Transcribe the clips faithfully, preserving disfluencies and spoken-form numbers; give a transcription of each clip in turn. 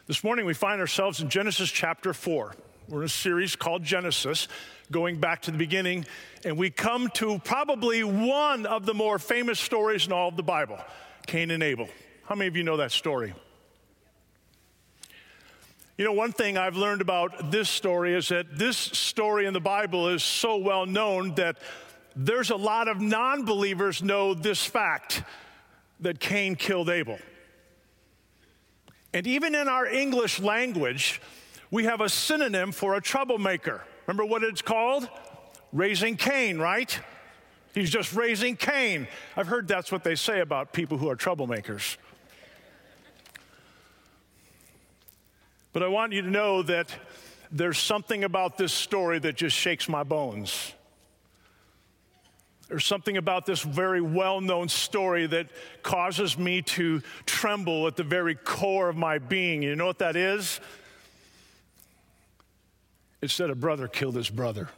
This morning we find ourselves in Genesis chapter four. We're in a series called Genesis, going back to the beginning, and we come to probably one of the more famous stories in all of the Bible, Cain and Abel. How many of you know that story? You know, one thing I've learned about this story is that this story in the Bible is so well known that there's a lot of non-believers know this fact, that Cain killed Abel. And even in our English language, we have a synonym for a troublemaker. Remember what it's called? Raising Cain, right? He's just raising Cain. I've heard that's what they say about people who are troublemakers. But I want you to know that there's something about this story that just shakes my bones. There's something about this very well-known story that causes me to tremble at the very core of my being. You know what that is? It's that a brother killed his brother.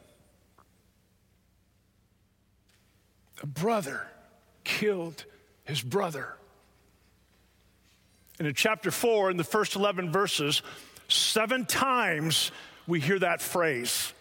A brother killed his brother. And in chapter four, in the first eleven verses, seven times we hear that phrase.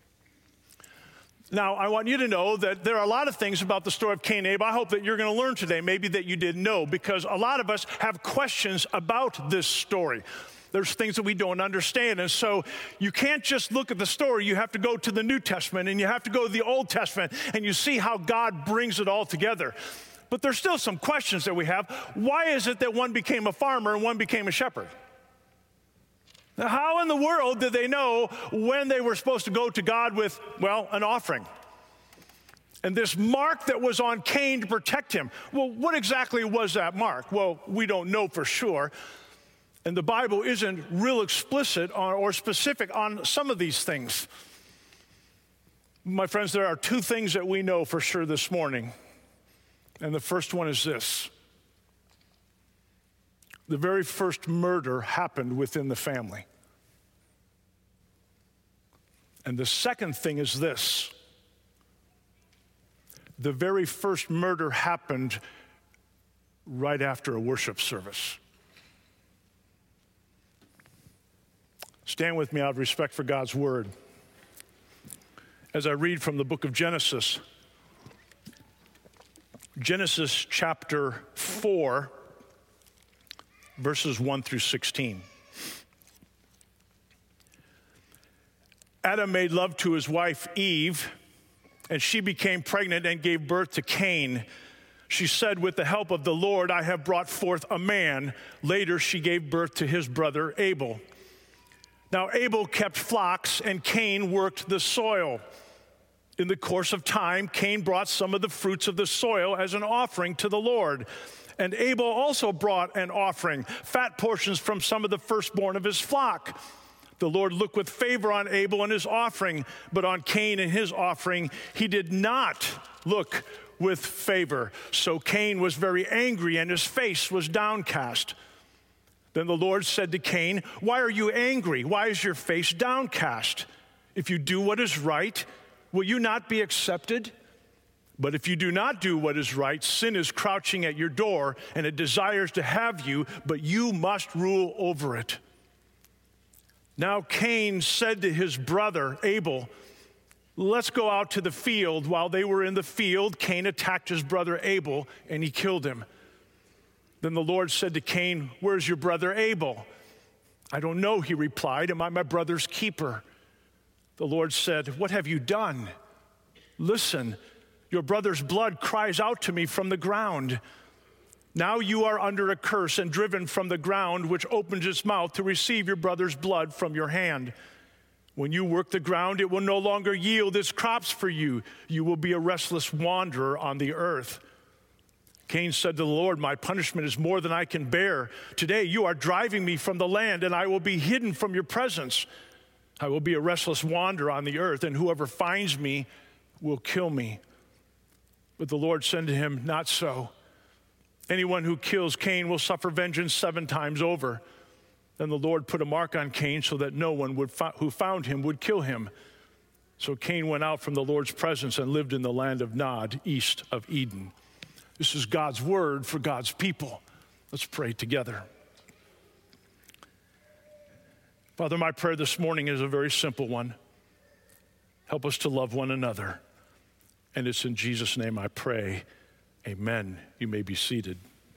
Now, I want you to know that there are a lot of things about the story of Cain and Abel I hope that you're going to learn today, maybe that you didn't know, because a lot of us have questions about this story. There's things that we don't understand, and so you can't just look at the story. You have to go to the New Testament, and you have to go to the Old Testament, and you see how God brings it all together. But there's still some questions that we have. Why is it that one became a farmer and one became a shepherd? Now, how in the world did they know when they were supposed to go to God with, well, an offering? And this mark that was on Cain to protect him, well, what exactly was that mark? Well, we don't know for sure. And the Bible isn't real explicit on, or specific on some of these things. My friends, there are two things that we know for sure this morning. And the first one is this. The very first murder happened within the family. And the second thing is this. The very first murder happened right after a worship service. Stand with me out of respect for God's word. As I read from the book of Genesis, Genesis chapter four, verses one through sixteen. Adam made love to his wife Eve, and she became pregnant and gave birth to Cain. She said, "With the help of the Lord, I have brought forth a man." Later, she gave birth to his brother Abel. Now, Abel kept flocks, and Cain worked the soil. In the course of time, Cain brought some of the fruits of the soil as an offering to the Lord. And Abel also brought an offering, fat portions from some of the firstborn of his flock. The Lord looked with favor on Abel and his offering, but on Cain and his offering, he did not look with favor. So Cain was very angry, and his face was downcast. Then the Lord said to Cain, "Why are you angry? Why is your face downcast? If you do what is right, will you not be accepted? But if you do not do what is right, sin is crouching at your door, and it desires to have you, but you must rule over it." Now Cain said to his brother Abel, "Let's go out to the field." While they were in the field, Cain attacked his brother Abel, and he killed him. Then the Lord said to Cain, "Where's your brother Abel?" "I don't know," he replied. "Am I my brother's keeper?" The Lord said, "What have you done? Listen, your brother's blood cries out to me from the ground. Now you are under a curse and driven from the ground, which opens its mouth to receive your brother's blood from your hand. When you work the ground, it will no longer yield its crops for you. You will be a restless wanderer on the earth." Cain said to the Lord, "My punishment is more than I can bear. Today you are driving me from the land, and I will be hidden from your presence. I will be a restless wanderer on the earth, and whoever finds me will kill me." But the Lord said to him, "Not so. Anyone who kills Cain will suffer vengeance seven times over." Then the Lord put a mark on Cain so that no one would fo- who found him would kill him. So Cain went out from the Lord's presence and lived in the land of Nod, east of Eden. This is God's word for God's people. Let's pray together. Father, my prayer this morning is a very simple one. Help us to love one another. And it's in Jesus' name I pray. Amen. You may be seated.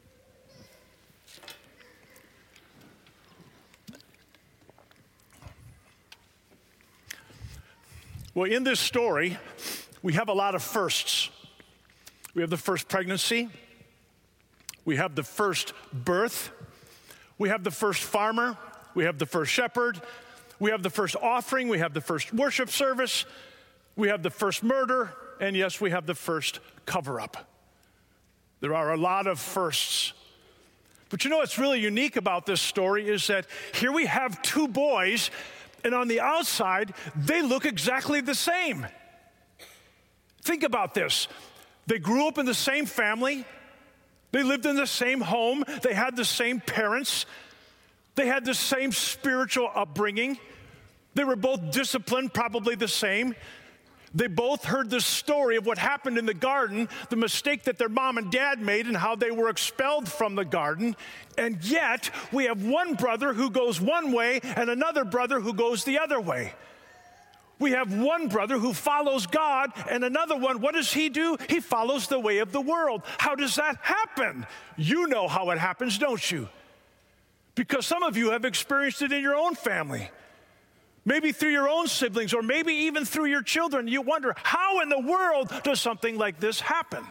Well, in this story, we have a lot of firsts. We have the first pregnancy. We have the first birth. We have the first farmer. We have the first shepherd. We have the first offering. We have the first worship service. We have the first murder. And yes, we have the first cover-up. There are a lot of firsts. But you know what's really unique about this story is that here we have two boys, and on the outside, they look exactly the same. Think about this. They grew up in the same family. They lived in the same home. They had the same parents. They had the same spiritual upbringing. They were both disciplined, probably the same. They both heard the story of what happened in the garden, the mistake that their mom and dad made and how they were expelled from the garden. And yet, we have one brother who goes one way and another brother who goes the other way. We have one brother who follows God and another one, what does he do? He follows the way of the world. How does that happen? You know how it happens, don't you? Because some of you have experienced it in your own family. Maybe through your own siblings, or maybe even through your children. You wonder, how in the world does something like this happen?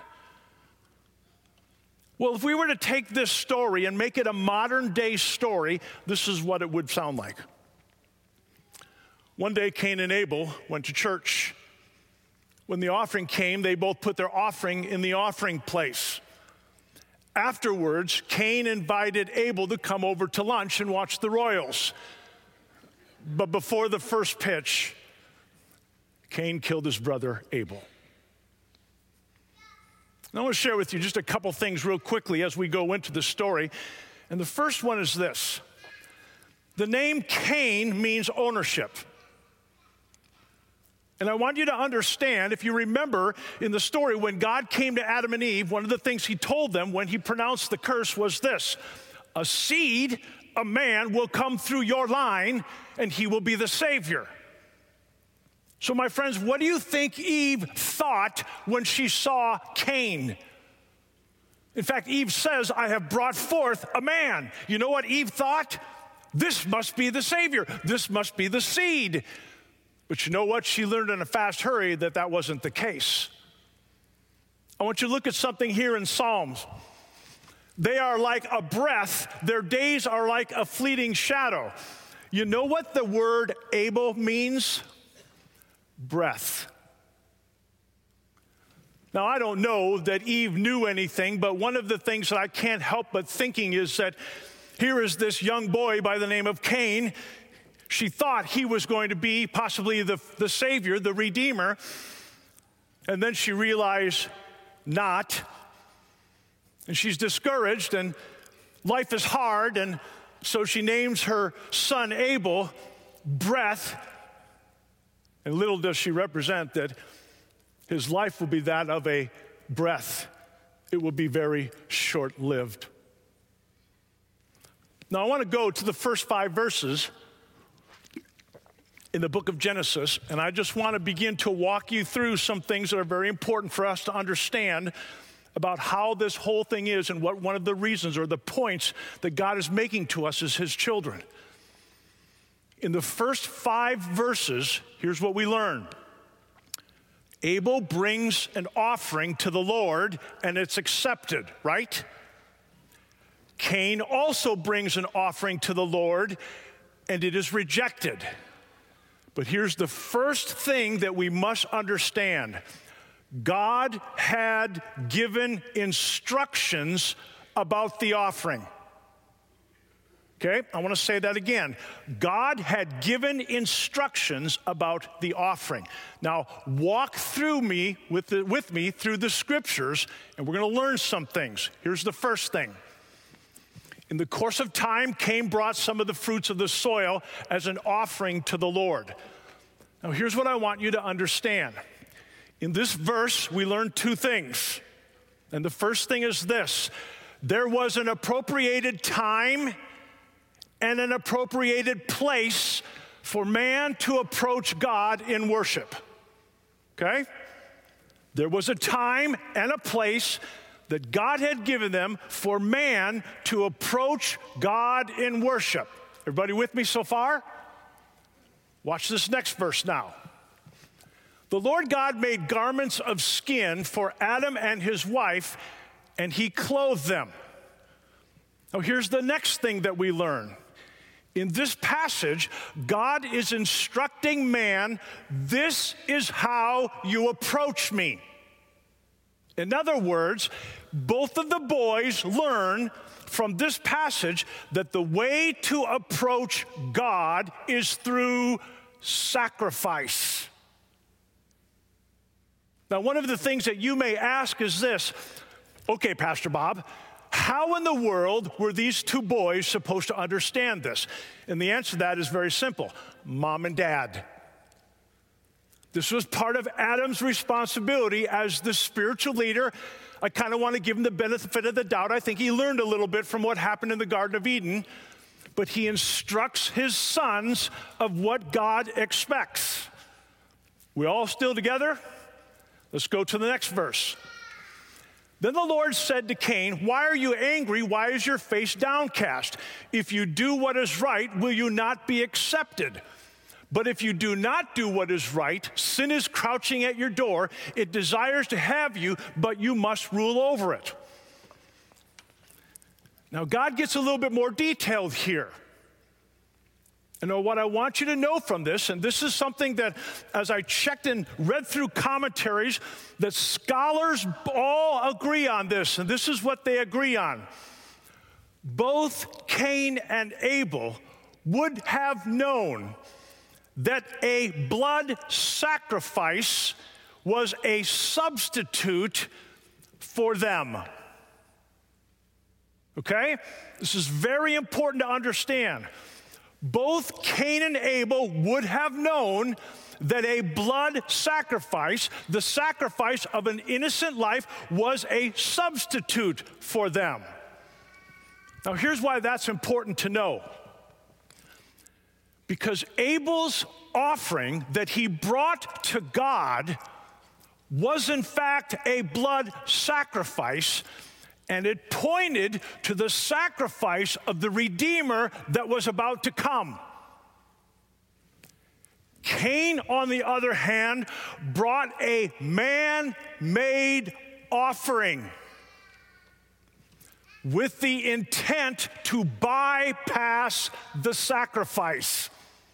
Well, if we were to take this story and make it a modern day story, this is what it would sound like. One day, Cain and Abel went to church. When the offering came, they both put their offering in the offering place. Afterwards, Cain invited Abel to come over to lunch and watch the Royals. But before the first pitch, Cain killed his brother Abel. Now, I want to share with you just a couple things real quickly as we go into the story. And the first one is this. The name Cain means ownership. And I want you to understand, if you remember in the story, when God came to Adam and Eve, one of the things he told them when he pronounced the curse was this: a seed, a man, will come through your line, and he will be the Savior. So, my friends, what do you think Eve thought when she saw Cain? In fact, Eve says, I have brought forth a man. You know what Eve thought? This must be the Savior. This must be the seed. But you know what? She learned in a fast hurry that that wasn't the case. I want you to look at something here in Psalms. They are like a breath. Their days are like a fleeting shadow. You know what the word Abel means? Breath. Now, I don't know that Eve knew anything, but one of the things that I can't help but thinking is that here is this young boy by the name of Cain. She thought he was going to be possibly the, the Savior, the Redeemer. And then she realized not. And she's discouraged, and life is hard, and so she names her son Abel Breath. And little does she represent that his life will be that of a breath. It will be very short-lived. Now, I want to go to the first five verses in the book of Genesis, and I just want to begin to walk you through some things that are very important for us to understand about how this whole thing is and what one of the reasons or the points that God is making to us as his children. In the first five verses, here's what we learn. Abel brings an offering to the Lord, and it's accepted, right? Cain also brings an offering to the Lord, and it is rejected. But here's the first thing that we must understand. God had given instructions about the offering. Okay, I want to say that again. God had given instructions about the offering. Now, walk through me with, the, with me through the scriptures, and we're going to learn some things. Here's the first thing. In the course of time, Cain brought some of the fruits of the soil as an offering to the Lord. Now, here's what I want you to understand. In this verse, we learn two things. And the first thing is this. There was an appropriated time and an appropriated place for man to approach God in worship. Okay? There was a time and a place that God had given them for man to approach God in worship. Everybody with me so far? Watch this next verse now. The Lord God made garments of skin for Adam and his wife, and he clothed them. Now here's the next thing that we learn. In this passage, God is instructing man, this is how you approach me. In other words, both of the boys learn from this passage that the way to approach God is through sacrifice. Now, one of the things that you may ask is this, okay, Pastor Bob, how in the world were these two boys supposed to understand this? And the answer to that is very simple. Mom and dad. This was part of Adam's responsibility as the spiritual leader. I kind of want to give him the benefit of the doubt. I think he learned a little bit from what happened in the Garden of Eden. But he instructs his sons of what God expects. We all still together? Let's go to the next verse. Then the Lord said to Cain, why are you angry? Why is your face downcast? If you do what is right, will you not be accepted? But if you do not do what is right, sin is crouching at your door. It desires to have you, but you must rule over it. Now, God gets a little bit more detailed here. And what I want you to know from this, and this is something that as I checked and read through commentaries, that scholars all agree on this, and this is what they agree on. Both Cain and Abel would have known that a blood sacrifice was a substitute for them. Okay? This is very important to understand. Both Cain and Abel would have known that a blood sacrifice, the sacrifice of an innocent life, was a substitute for them. Now, here's why that's important to know. Because Abel's offering that he brought to God was, in fact, a blood sacrifice, and it pointed to the sacrifice of the Redeemer that was about to come. Cain, on the other hand, brought a man-made offering with the intent to bypass the sacrifice.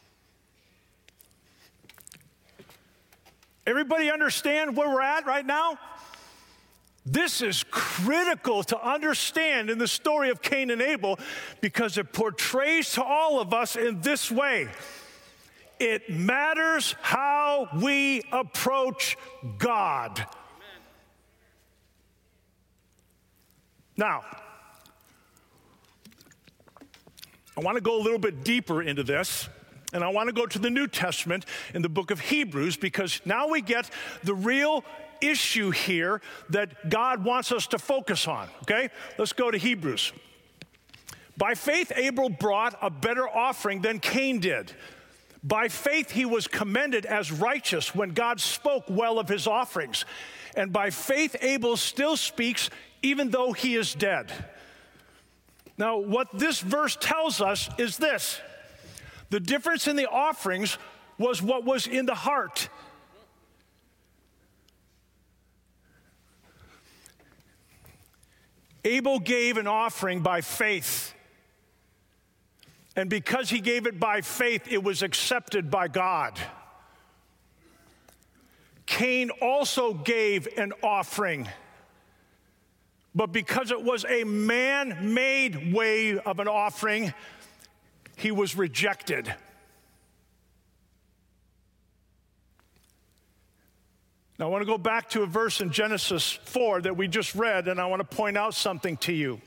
Everybody understand where we're at right now? This is critical to understand in the story of Cain and Abel because it portrays to all of us in this way. It matters how we approach God. Amen. Now, I want to go a little bit deeper into this, and I want to go to the New Testament in the book of Hebrews because now we get the real issue here that God wants us to focus on, okay? Let's go to Hebrews. By faith, Abel brought a better offering than Cain did. By faith, he was commended as righteous when God spoke well of his offerings. And by faith, Abel still speaks even though he is dead. Now, what this verse tells us is this. The difference in the offerings was what was in the heart. Abel gave an offering by faith. And because he gave it by faith, it was accepted by God. Cain also gave an offering. But because it was a man-made way of an offering, he was rejected. Now, I want to go back to a verse in Genesis four that we just read, and I want to point out something to you.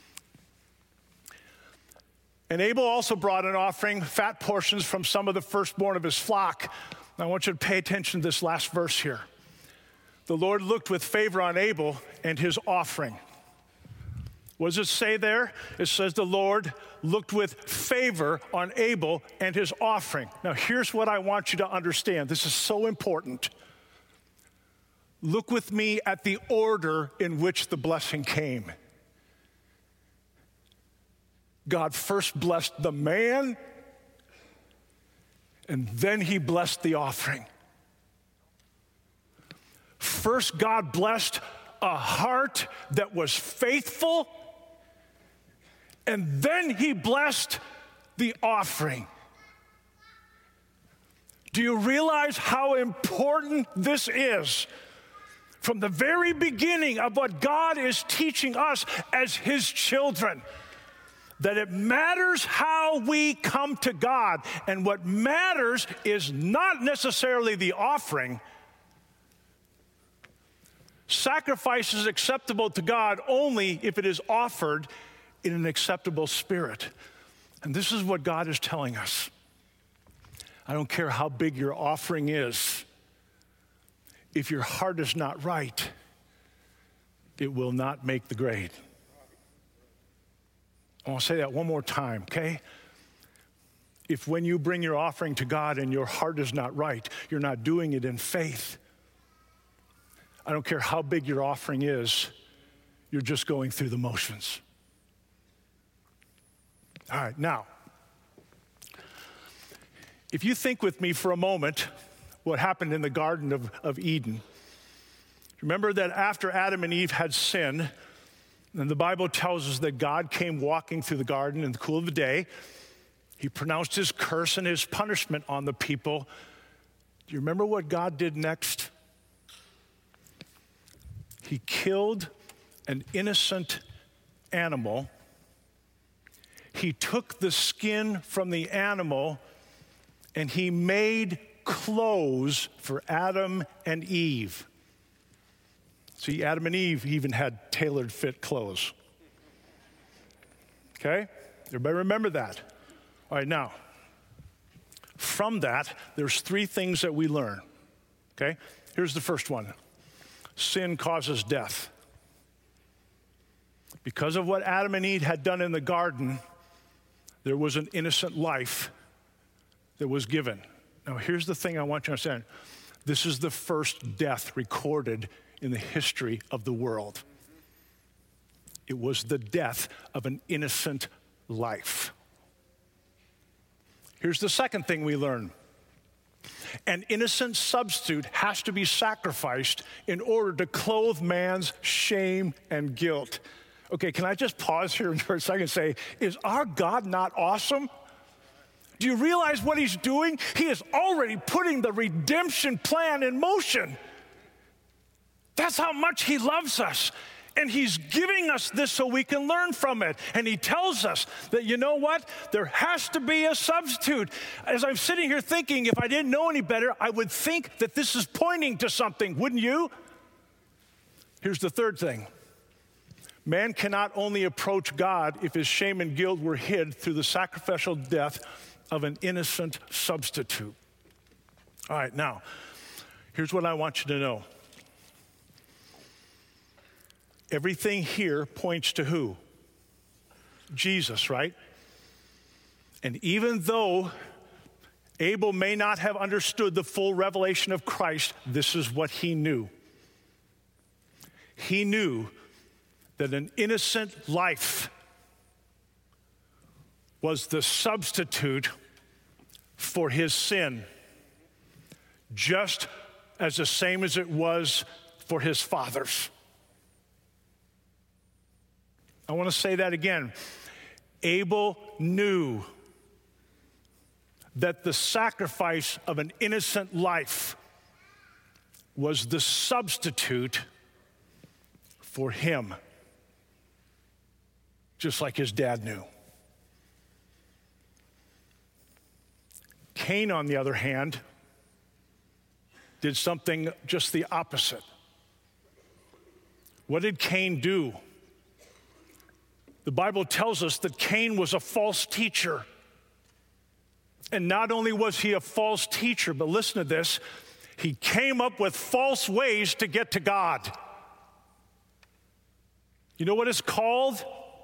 And Abel also brought an offering, fat portions from some of the firstborn of his flock. Now, I want you to pay attention to this last verse here. The Lord looked with favor on Abel and his offering, What does it say there? It says the Lord looked with favor on Abel and his offering. Now, here's what I want you to understand. This is so important. Look with me at the order in which the blessing came. God first blessed the man, and then he blessed the offering. First, God blessed a heart that was faithful, and then he blessed the offering. Do you realize how important this is? From the very beginning of what God is teaching us as his children, that it matters how we come to God, and what matters is not necessarily the offering. Sacrifice is acceptable to God only if it is offered in an acceptable spirit. And this is what God is telling us. I don't care how big your offering is. If your heart is not right, it will not make the grade. I want to say that one more time, okay? If when you bring your offering to God and your heart is not right, you're not doing it in faith, I don't care how big your offering is, you're just going through the motions. All right, now, if you think with me for a moment what happened in the Garden of, of Eden. Remember that after Adam and Eve had sinned, and the Bible tells us that God came walking through the garden in the cool of the day. He pronounced his curse and his punishment on the people. Do you remember what God did next? He killed an innocent animal. He took the skin from the animal and he made clothes for Adam and Eve. See, Adam and Eve even had tailored fit clothes. Okay? Everybody remember that. All right, now, from that, there's three things that we learn. Okay? Here's the first one. Sin causes death. Because of what Adam and Eve had done in the garden, there was an innocent life that was given. Now, here's the thing I want you to understand. This is the first death recorded in the history of the world. It was the death of an innocent life. Here's the second thing we learn. An innocent substitute has to be sacrificed in order to clothe man's shame and guilt. Okay, can I just pause here for a second and say, is our God not awesome? Do you realize what he's doing? He is already putting the redemption plan in motion. That's how much he loves us. And he's giving us this so we can learn from it. And he tells us that, you know what? There has to be a substitute. As I'm sitting here thinking, if I didn't know any better, I would think that this is pointing to something, wouldn't you? Here's the third thing. Man cannot only approach God if his shame and guilt were hid through the sacrificial death of an innocent substitute. All right, now, here's what I want you to know. Everything here points to who? Jesus, right? And even though Abel may not have understood the full revelation of Christ, this is what he knew. He knew that an innocent life was the substitute for his sin, just as the same as it was for his father's. I want to say that again. Abel knew that the sacrifice of an innocent life was the substitute for him, just like his dad knew. Cain, on the other hand, did something just the opposite. What did Cain do? The Bible tells us that Cain was a false teacher. And not only was he a false teacher, but listen to this, he came up with false ways to get to God. You know what it's called?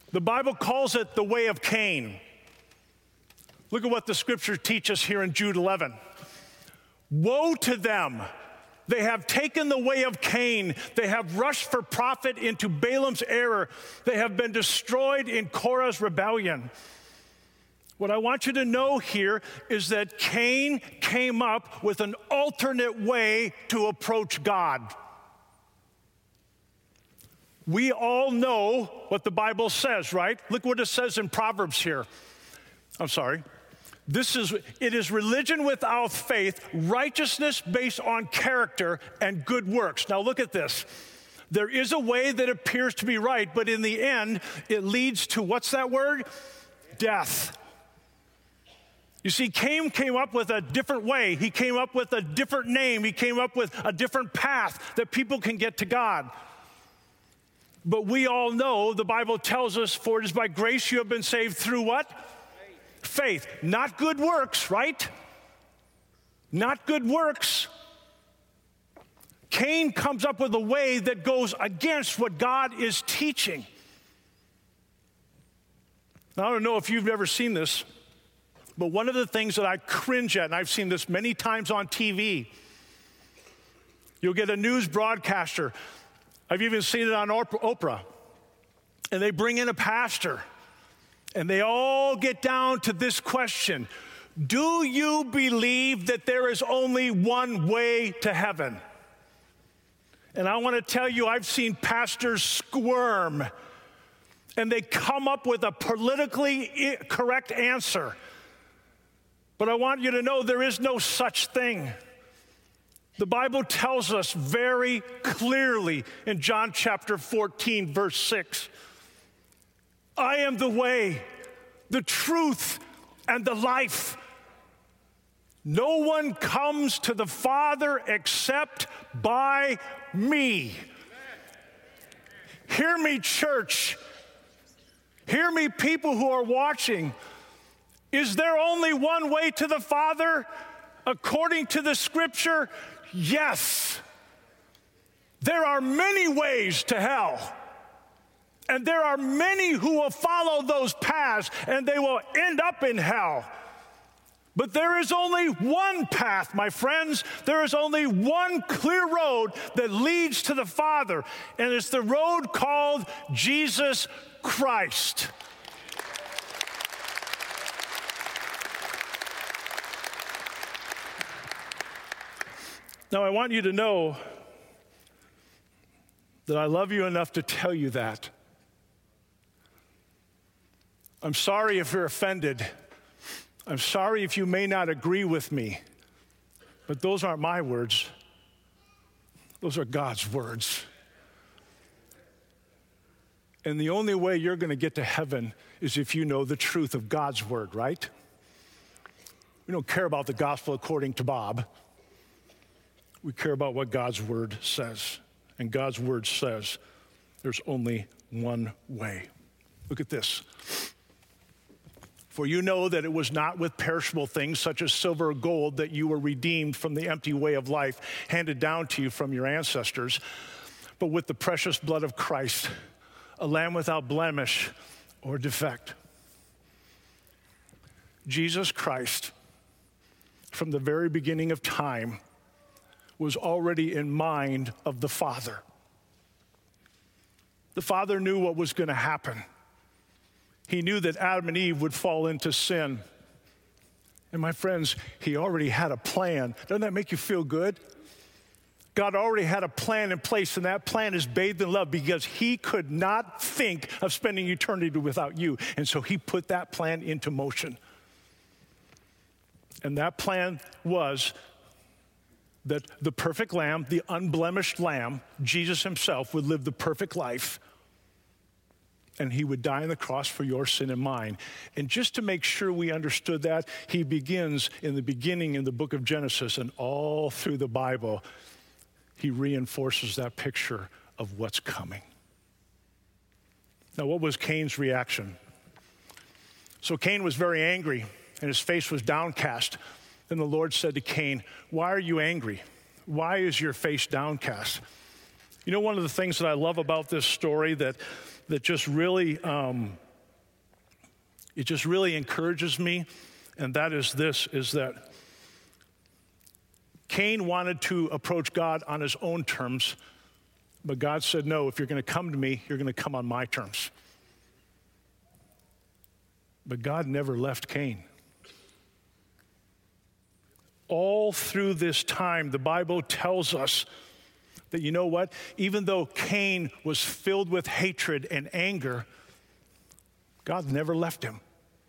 The Bible calls it the way of Cain. Look at what the scripture teaches here in Jude eleven. Woe to them! They have taken the way of Cain. They have rushed for profit into Balaam's error. They have been destroyed in Korah's rebellion. What I want you to know here is that Cain came up with an alternate way to approach God. We all know what the Bible says, right? Look what it says in Proverbs here. I'm sorry. This is, it is religion without faith, righteousness based on character, and good works. Now look at this. There is a way that appears to be right, but in the end, it leads to, what's that word? Death. You see, Cain came up with a different way. He came up with a different name. He came up with a different path that people can get to God. But we all know, the Bible tells us, for it is by grace you have been saved through what? Faith, not good works, right? Not good works. Cain comes up with a way that goes against what God is teaching. Now, I don't know if you've ever seen this, but one of the things that I cringe at, and I've seen this many times on T V, you'll get a news broadcaster. I've even seen it on Oprah, and they bring in a pastor. And they all get down to this question: do you believe that there is only one way to heaven? And I want to tell you, I've seen pastors squirm, and they come up with a politically correct answer. But I want you to know there is no such thing. The Bible tells us very clearly in John chapter fourteen, verse six, I am the way, the truth, and the life. No one comes to the Father except by me. Hear me, church. Hear me, people who are watching. Is there only one way to the Father? According to the scripture, yes. There are many ways to hell. And there are many who will follow those paths, and they will end up in hell. But there is only one path, my friends. There is only one clear road that leads to the Father, and it's the road called Jesus Christ. Now, I want you to know that I love you enough to tell you that. I'm sorry if you're offended. I'm sorry if you may not agree with me. But those aren't my words. Those are God's words. And the only way you're going to get to heaven is if you know the truth of God's word, right? We don't care about the gospel according to Bob. We care about what God's word says. And God's word says there's only one way. Look at this. For you know that it was not with perishable things such as silver or gold that you were redeemed from the empty way of life handed down to you from your ancestors, but with the precious blood of Christ, a lamb without blemish or defect. Jesus Christ, from the very beginning of time, was already in mind of the Father. The Father knew what was going to happen. He knew that Adam and Eve would fall into sin. And my friends, he already had a plan. Doesn't that make you feel good? God already had a plan in place, and that plan is bathed in love because he could not think of spending eternity without you. And so he put that plan into motion. And that plan was that the perfect lamb, the unblemished lamb, Jesus himself, would live the perfect life. And he would die on the cross for your sin and mine. And just to make sure we understood that, he begins in the beginning in the book of Genesis, and all through the Bible, he reinforces that picture of what's coming. Now, what was Cain's reaction? So Cain was very angry, and his face was downcast. Then the Lord said to Cain, why are you angry? Why is your face downcast? You know, one of the things that I love about this story that that just really, um, it just really encourages me, and that is this, is that Cain wanted to approach God on his own terms, but God said, no, if you're going to come to me, you're going to come on my terms. But God never left Cain. All through this time, the Bible tells us that, you know what? Even though Cain was filled with hatred and anger, God never left him.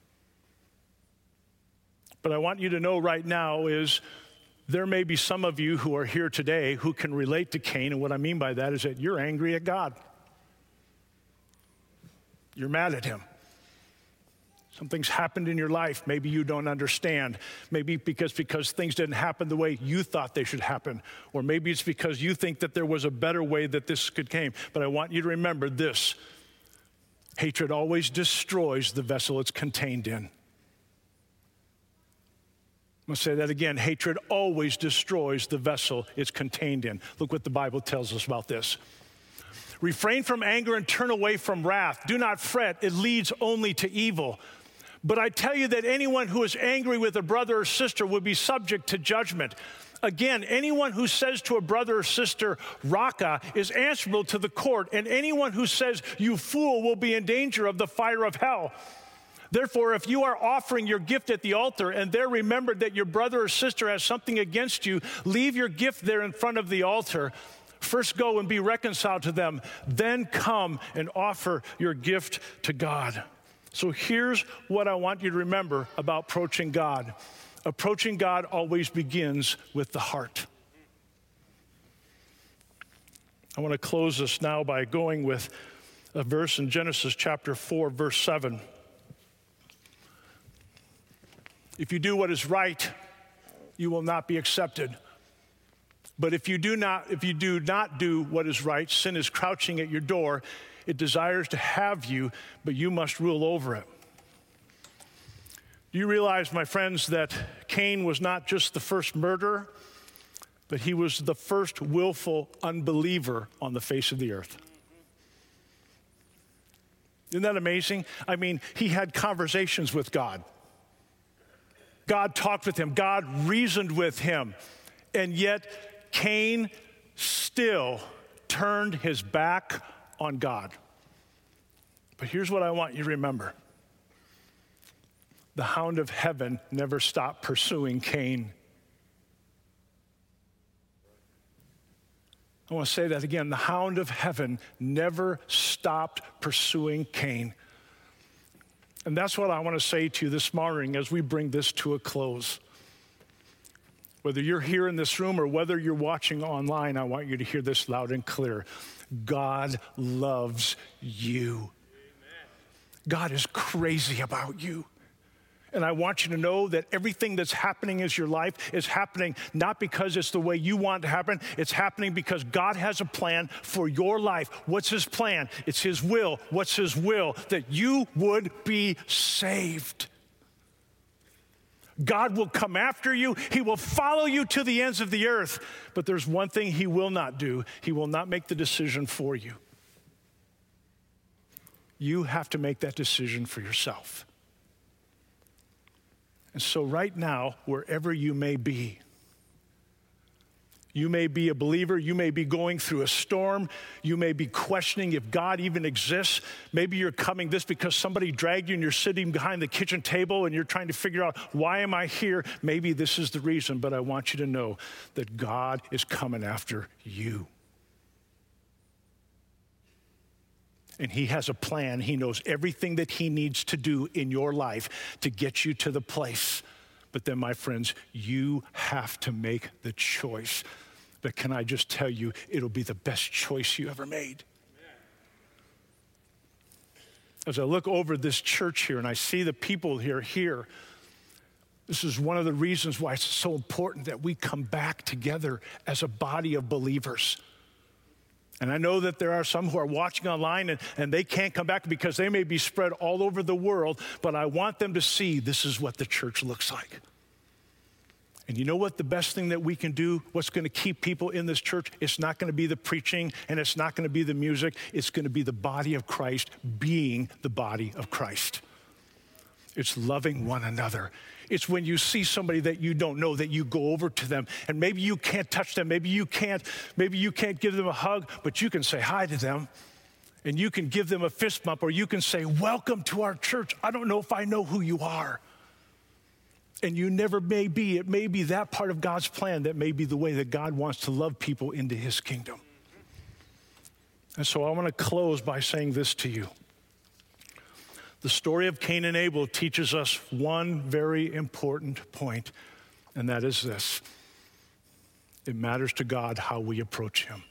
But I want you to know right now is there may be some of you who are here today who can relate to Cain, and what I mean by that is that you're angry at God. You're mad at him. Something's happened in your life. Maybe you don't understand. Maybe because, because things didn't happen the way you thought they should happen. Or maybe it's because you think that there was a better way that this could came. But I want you to remember this. Hatred always destroys the vessel it's contained in. I'm going to say that again. Hatred always destroys the vessel it's contained in. Look what the Bible tells us about this. Refrain from anger and turn away from wrath. Do not fret. It leads only to evil. But I tell you that anyone who is angry with a brother or sister will be subject to judgment. Again, anyone who says to a brother or sister, Raka, is answerable to the court, and anyone who says, you fool, will be in danger of the fire of hell. Therefore, if you are offering your gift at the altar and there remember that your brother or sister has something against you, leave your gift there in front of the altar. First go and be reconciled to them, then come and offer your gift to God. So here's what I want you to remember about approaching God. Approaching God always begins with the heart. I want to close this now by going with a verse in Genesis chapter four, verse seven. If you do what is right, you will not be accepted. But if you do not, if you do not do what is right, sin is crouching at your door. It desires to have you, but you must rule over it. Do you realize, my friends, that Cain was not just the first murderer, but he was the first willful unbeliever on the face of the earth? Isn't that amazing? I mean, he had conversations with God. God talked with him. God reasoned with him. And yet, Cain still turned his back on God. But here's what I want you to remember. The hound of heaven never stopped pursuing Cain. I want to say that again. The hound of heaven never stopped pursuing Cain. And that's what I want to say to you this morning as we bring this to a close. Whether you're here in this room or whether you're watching online, I want you to hear this loud and clear. God loves you. Amen. God is crazy about you. And I want you to know that everything that's happening in your life is happening not because it's the way you want it to happen. It's happening because God has a plan for your life. What's his plan? It's his will. What's his will? That you would be saved. God will come after you. He will follow you to the ends of the earth. But there's one thing he will not do. He will not make the decision for you. You have to make that decision for yourself. And so right now, wherever you may be, you may be a believer, you may be going through a storm, you may be questioning if God even exists. Maybe you're coming this because somebody dragged you and you're sitting behind the kitchen table and you're trying to figure out, why am I here? Maybe this is the reason, but I want you to know that God is coming after you. And he has a plan. He knows everything that he needs to do in your life to get you to the place. But then, my friends, you have to make the choice. But can I just tell you, it'll be the best choice you ever made. As I look over this church here and I see the people here, here, this is one of the reasons why it's so important that we come back together as a body of believers. And I know that there are some who are watching online and, and they can't come back because they may be spread all over the world, but I want them to see this is what the church looks like. And you know what the best thing that we can do, what's going to keep people in this church? It's not going to be the preaching and it's not going to be the music. It's going to be the body of Christ being the body of Christ. It's loving one another. It's when you see somebody that you don't know that you go over to them, and maybe you can't touch them, maybe you can't, maybe you can't give them a hug, but you can say hi to them, and you can give them a fist bump, or you can say, welcome to our church. I don't know if I know who you are. And you never may be. It may be that part of God's plan that may be the way that God wants to love people into his kingdom. And so I want to close by saying this to you. The story of Cain and Abel teaches us one very important point, and that is this. It matters to God how we approach him.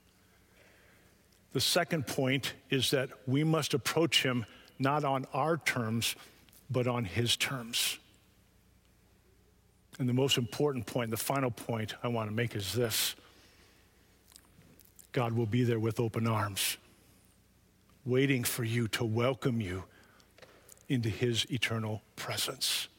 The second point is that we must approach him not on our terms, but on his terms. And the most important point, the final point I want to make is this. God will be there with open arms, waiting for you to welcome you into his eternal presence.